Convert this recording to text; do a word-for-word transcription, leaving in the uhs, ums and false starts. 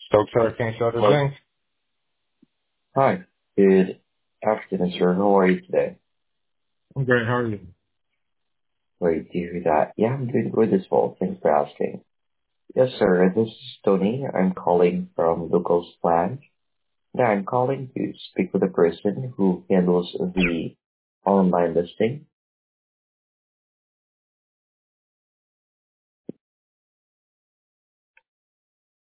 Stokes Hurricane Shutters Hello. Inc. Hi. Good afternoon, sir. How are you today? I'm great. How are you? Great to hear that. Yeah, I'm doing good as well. Thanks for asking. Yes, sir. This is Tony. I'm calling from Locals Plan. Yeah, I'm calling to speak with the person who handles the online listing